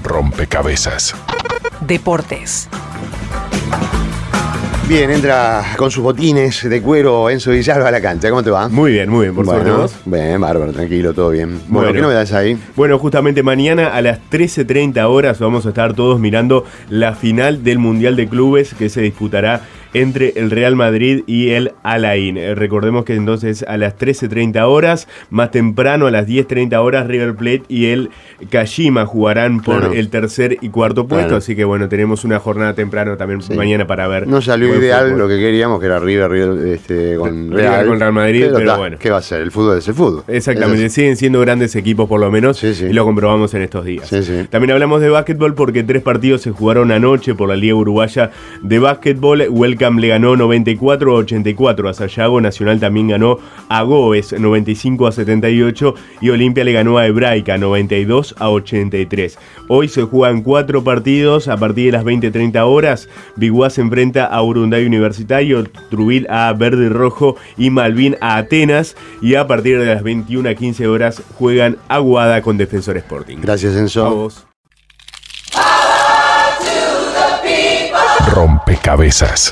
Rompecabezas. Deportes. Bien, entra con sus botines de cuero Enzo Villalba a la cancha. ¿Cómo te va? Muy bien, por suerte. ¿Vos? Bien, bárbaro, tranquilo, todo bien. Bueno, ¿qué novedades ahí? Bueno, justamente mañana a las 13:30 horas vamos a estar todos mirando la final del Mundial de Clubes que se disputará entre el Real Madrid y el Al-Ain. Recordemos que entonces a las 13:30 horas, más temprano a las 10:30 horas, River Plate y el Kashima jugarán por el tercer y cuarto puesto, así que bueno, tenemos una jornada temprano también mañana para ver. No salió ideal lo que queríamos, que era River con Real Madrid, pero bueno. ¿Qué va a ser? El fútbol es el fútbol. Exactamente, siguen siendo grandes equipos por lo menos, y lo comprobamos en estos días. También hablamos de básquetbol porque 3 partidos se jugaron anoche por la Liga Uruguaya de Básquetbol. Welcome le ganó 94-84 a Sayago, Nacional también ganó a Goes 95-78 y Olimpia le ganó a Hebraica 92-83. Hoy se juegan 4 partidos a partir de las 20:30 horas. Biguá se enfrenta a Urunday Universitario, Trubil a Verde y Rojo y Malvin a Atenas, y a partir de las 21:15 horas juegan Aguada con Defensor Sporting. Gracias, Enzo. A vos. Rompecabezas.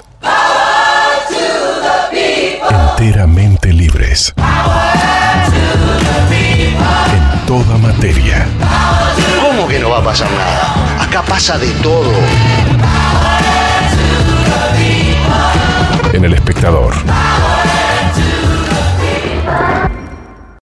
Enteramente libres. En toda materia. ¿Cómo que no va a pasar nada? Acá pasa de todo. En El Espectador.